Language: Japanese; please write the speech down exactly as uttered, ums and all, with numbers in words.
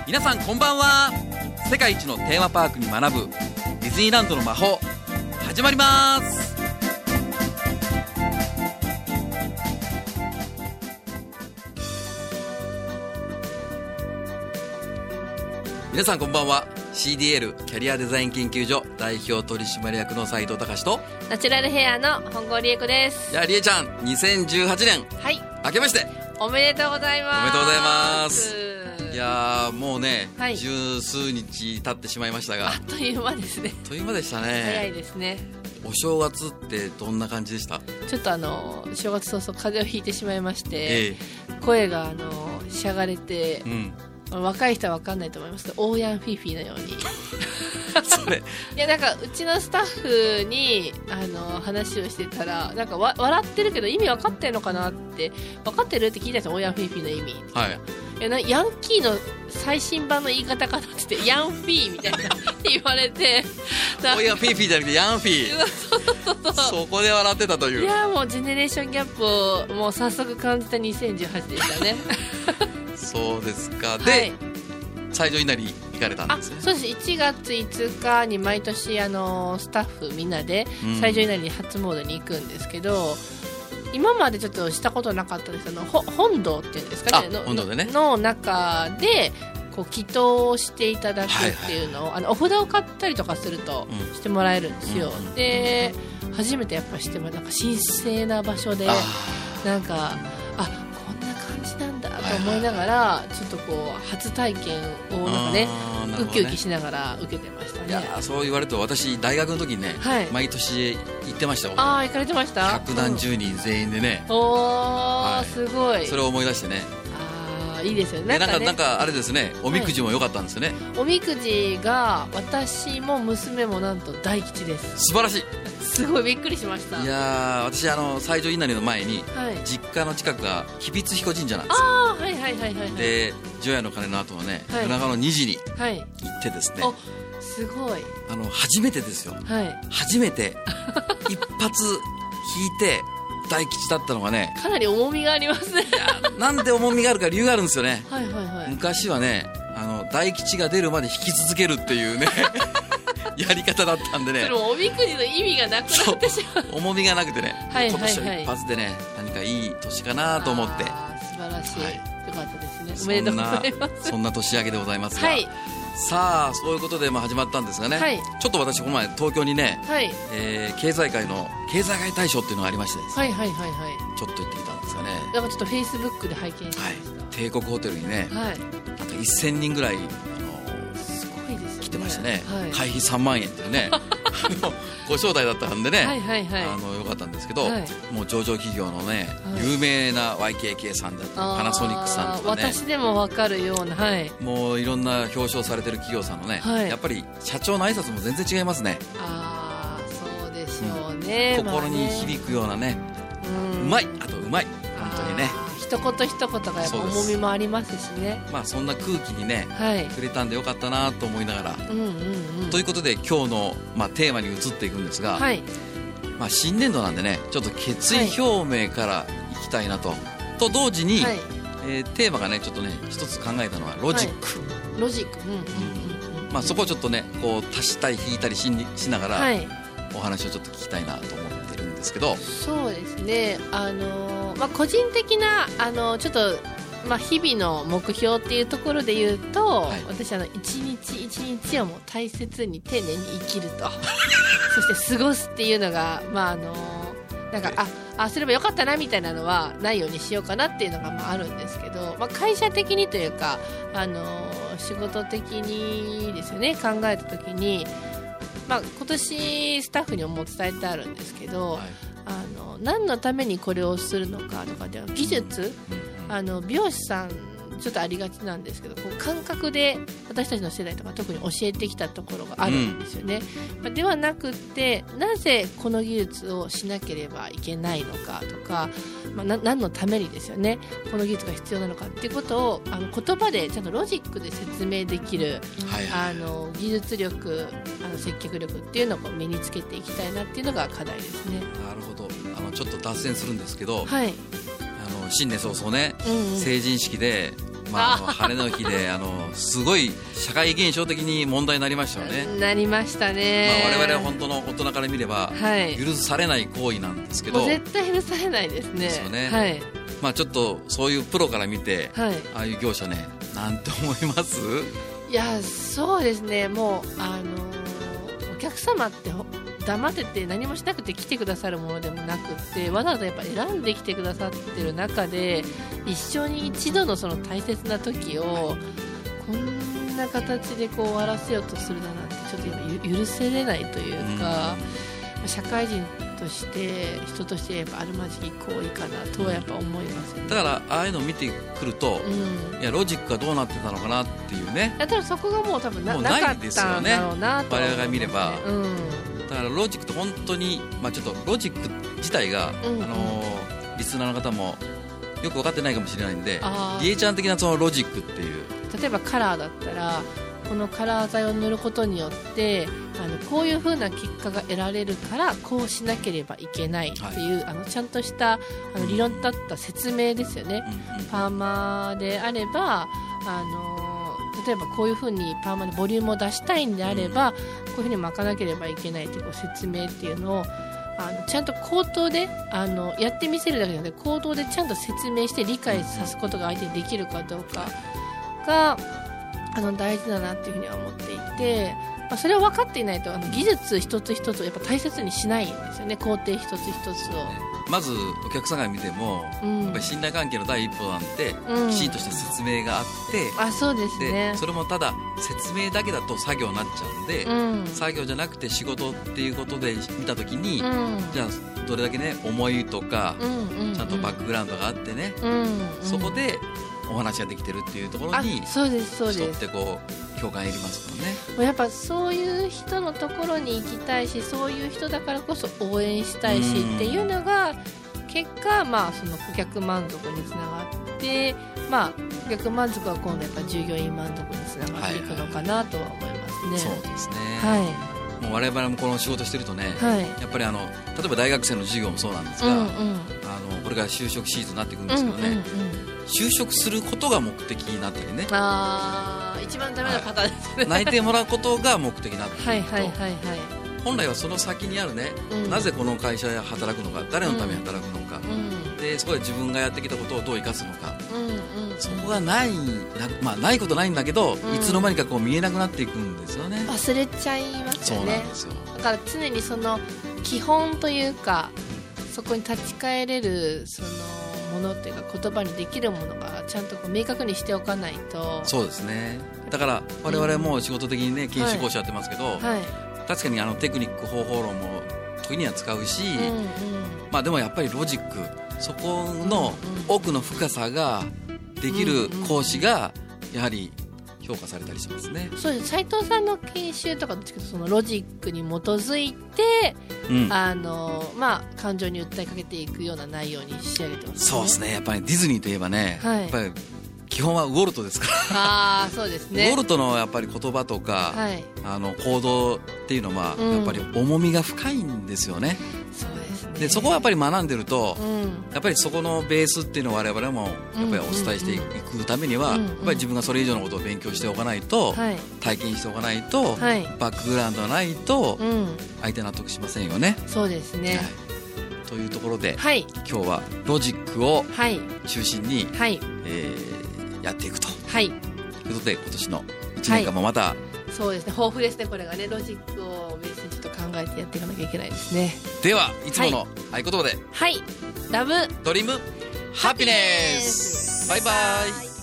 皆さんこんばんは。世界一のテーマパークに学ぶディズニーランドの魔法始まります。皆さんこんばんは。 シーディーエル キャリアデザイン研究所代表取締役の斉藤隆とナチュラルヘアの本郷理恵子です。 いや、りえちゃんにせんじゅうはちねん、 はい、 明けましておめでとうございます。 おめでとうございます。いやもうね、 はい、 十数日経ってしまいましたが、 あっという間ですね。 あっという間でしたね。 早いですね。 お正月ってどんな感じでした？ ちょっとあの正月早々風邪をひいてしまいまして、 ええ、声があのしゃがれて、うん、若い人は分かんないと思いますけどオーヤンフィフィのようにそれいやなんかうちのスタッフにあの話をしてたらなんかわ笑ってるけど意味分かってるのかなって、分かってるって聞いたんですよ。オーヤンフィフィの意味、 はい、 いやなヤンキーの最新版の言い方かなって言ってヤンフィーみたいなって言われてオーヤンフィフィじゃなくてヤンフィーそうそうそう、 そこで笑ってたという。 いやもうジェネレーションギャップをもう早速感じたにせんじゅうはちでしたねそうですか。で、はい、西条稲荷行かれたんですね。 あ、そうです。いちがついつかに毎年あのスタッフみんなで西条稲荷に初詣に行くんですけど、うん、今までちょっとしたことなかったです。あの本堂っていうんですかね、の本堂でねの中でこう祈祷をしていただくっていうのを、はいはい、あのお札を買ったりとかするとしてもらえるんですよ、うん、で初めてやっぱしてもなんか神聖な場所でなんかあこんな感じなんだと思いながら、はいはい、ちょっとこう初体験をなんかねウキウキしながら受けてましたね。 いやそう言われると私大学の時にね、はい、毎年行ってましたよ。 ああ行かれてました。 百何十人全員でね、 うん、おー、はい、すごい。 それを思い出してね、 あいいですよね。 なんか、なんかあれですね、おみくじも良かったんですよね、はい、 おみくじが私も娘もなんと大吉です。 素晴らしい。 すごいびっくりしました。 いや私あの西条稲荷の前に、はい、実家の近くが吉備津彦神社なんですよ。 あはいはいはいはい、はい、で除夜の鐘の後のね、はい、夜中のにじに行ってですね、 はい、すごいあの初めてですよ、はい、初めて一発引いて大吉だったのがねかなり重みがありますね。いやなんで重みがあるか理由があるんですよね。 はいはい、はい、 昔はねあの大吉が出るまで引き続けるっていうねやり方だったんでね。 それおみくじの意味がなくなってしまう。 重みがなくてね、はいはいはい、今年は一発でね何かいい年かなと思って。 あ素晴らしい、はい、よかったですね。おめでとうございます。 そんな年明けでございますが、はい、さあそういうことでまあ始まったんですがね、はい、ちょっと私この前東京にね、はいえー、経済界の経済界大賞っていうのがありましてですね、はいはいはいはい、ちょっと行ってきたんですがね。 だからちょっとフェイスブックで拝見しました、はい、 帝国ホテルにね、はい、あとせんにんぐらい来てましたね、はい、会費さんまんえんっていうねご招待だったんでね、はいはいはい、あのよかったんですけど、はい、もう上場企業のね、はい、有名な ワイケーケー さんだったりパナソニックさんとかね、 私でも分かるような、はい、 もういろんな表彰されてる企業さんのね、はい、やっぱり社長の挨拶も全然違いますね。 あそうでしょうね、 うん、心に響くようなね、まあ、うまいあとうまい本当にね一言一言がやっぱ重みもありますしね。 まあそんな空気にね、はい、触れたんでよかったなと思いながら、うんうんうん、ということで今日の、まあ、テーマに移っていくんですが、はいまあ、新年度なんでねちょっと決意表明からいきたいなと、はい、と同時に、はいえー、テーマがねちょっとね一つ考えたのはロジック、 はい、ロジック、うんうんうんうんまあ、そこをちょっとねこう足したり引いたり し, しながら、はい、お話をちょっと聞きたいなと思ってるんですけど。 そうですねあのーまあ、個人的なあのちょっと、まあ、日々の目標っていうところで言うと、はい、私あの一日一日をもう大切に丁寧に生きるとそして過ごすっていうのが、まああのなんかああすればよかったなみたいなのはないようにしようかなっていうのがまああるんですけど、まあ、会社的にというか、あの仕事的にですよね考えた時に、まあ、今年スタッフにも伝えてあるんですけど、はいあの何のためにこれをするのかとかでは技術、あの美容師さんちょっとありがちなんですけどこう感覚で私たちの世代とか特に教えてきたところがあるんですよね、うん、ではなくってなぜこの技術をしなければいけないのかとか、まあ、な何のためにですよねこの技術が必要なのかっていうことをあの言葉でちゃんとロジックで説明できる、はいはい、あの技術力あの接客力っていうのを身につけていきたいなっていうのが課題ですね。 なるほど。あのちょっと脱線するんですけど、 はい、 あの新年早々ね、うんうん、成人式でまあ、あの晴れの日であのすごい社会現象的に問題になりましたよね。 なりましたね、 まあ、我々は本当の大人から見れば、はい、許されない行為なんですけど、 絶対許されないですね。 ですよね、 はい、 まあ、ちょっとそういうプロから見て、はい、ああいう業者ね、なんて思います？ いや、そうですね、もう、あのー、お客様って黙ってて何もしなくて来てくださるものでもなくて、わざわざやっぱ選んできてくださってる中で、一生に一度のその大切な時をこんな形でこう終わらせようとするだなんて、ちょっと許せれないというか、うん、社会人として人としてやっぱあるまじき行為かなとはやっぱ思いますね。 だからああいうのを見てくると、うん、いやロジックがどうなってたのかなっていうね。 いや、多分そこがもう多分 な, もうなかったんだろうなと、 我々が見れば、うん、だからロジックって本当に、まあ、ちょっとロジック自体が、うんうん、あのリスナーの方もよく分かってないかもしれないんで、りえちゃん的なそのロジックっていう、 例えばカラーだったら、このカラー剤を塗ることによってあのこういう風な結果が得られるからこうしなければいけないっていう、はい、あのちゃんとしたあの理論だった説明ですよね、うんうん、パーマであればあの例えばこういう風にパーマでボリュームを出したいんであれば、うん、こういう風に巻かなければいけないという説明っていうのをあのちゃんと口頭であのやってみせるだけじゃなくて、口頭でちゃんと説明して理解さすことが相手にできるかどうかがあの大事だなっていうふうには思っていて、まあ、それを分かっていないとあの技術一つ一つをやっぱ大切にしないんですよね、工程一つ一つを。 まずお客さんが見ても、うん、やっぱり信頼関係の第一歩なんて、うん、きちんとした説明があって、 あ、そうですね、 でそれもただ説明だけだと作業になっちゃうんで、うん、作業じゃなくて仕事っていうことで見たときに、うん、じゃあどれだけね思いとか、うんうんうん、ちゃんとバックグラウンドがあってね、うんうん、そこでお話ができてるっていうところに、 そうですそうです、 人ってこう共感得りますもんね。 やっぱそういう人のところに行きたいし、そういう人だからこそ応援したいしっていうのが結果、まあ、その顧客満足につながって、まあ、顧客満足は今度やっぱ従業員満足につながっていくのかなとは思いますね。 そうですね、 はい、 もう我々もこの仕事してるとね、はい、やっぱりあの例えば大学生の授業もそうなんですが、うんうん、あのこれから就職シーズンになっていくんですけどね、うんうんうん、就職することが目的になったりね、 あー、一番ダメなパターンですね、はい、 泣いてもらうことが目的になっていると、 はいはいはいはい、 本来はその先にあるね、うん、なぜこの会社で働くのか、誰のために働くのか、うん、でそこで自分がやってきたことをどう生かすのか、うんうんうん、そこがないな、まあ、ないことないんだけど、うん、いつの間にかこう見えなくなっていくんですよね。 忘れちゃいますよね。そうなんですよ。だから常にその基本というか、そこに立ち返れるそのものっていうか言葉にできるものがちゃんとこう明確にしておかないと。そうですね。 だから我々も仕事的にね、研修講師やってますけど、はいはい、確かにあのテクニック方法論も時には使うし、うんうん、まあ、でもやっぱりロジック、そこの奥の深さができる講師がやはり評価されたりしますね。 そうです。斉藤さんの研修とかどっちかというとそのロジックに基づいて、うん、あのまあ、感情に訴えかけていくような内容に仕上げてますね。 そうですね。やっぱりディズニーといえばね、はい、やっぱり基本はウォルトですからあ、そうですね、 ウォルトのやっぱり言葉とか、はい、あの行動っていうのはやっぱり重みが深いんですよね、 うん、そうですね。 でそこはやっぱり学んでると、うん、やっぱりそこのベースっていうのを我々もやっぱりお伝えしていくためには、うんうんうん、やっぱり自分がそれ以上のことを勉強しておかないと、はい、体験しておかないと、はい、バックグラウンドがないと相手納得しませんよね、 うん、そうですね、はい、 というところで、はい、今日はロジックを中心に、はい、えー、やっていくと、はい、ということで今年のいちねんかんもまた、はい、 そうですね、豊富ですね。これがね、ロジックをベースにちょっと考えてやっていかなきゃいけないですね。 ではいつもの合言葉で、 はい、ラブドリームハピネス、バイバイ。